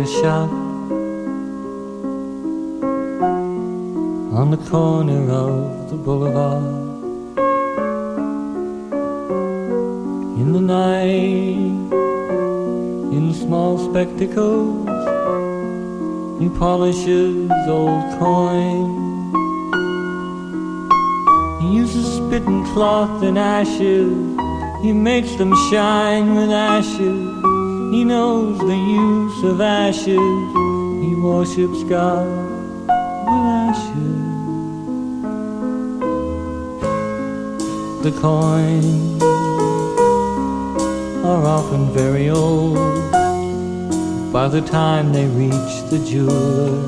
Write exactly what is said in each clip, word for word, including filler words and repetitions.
a shop on the corner of the boulevard. In the night, in small spectacles, he polishes old coins. He uses spitting cloth and ashes. He makes them shine with ashes. He knows the use of ashes. He worships God with ashes. The coins are often very old by the time they reach the jeweler.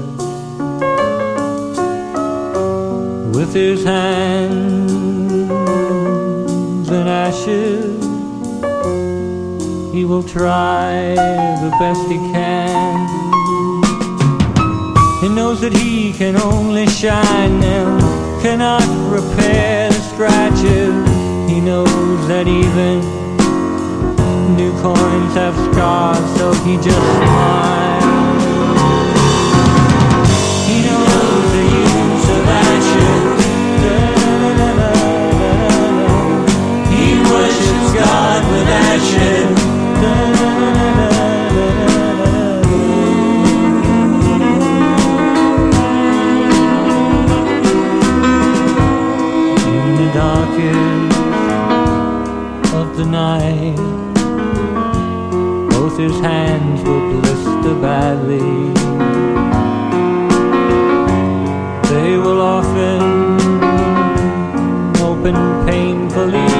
With his hands in ashes, he will try the best he can. He knows that he can only shine them, cannot repair the scratches. He knows that even new coins have scars, so he just smiles. He knows the use of ashes. He worships God with ashes. In the darkest of the night, both his hands will blister badly. They will often open painfully.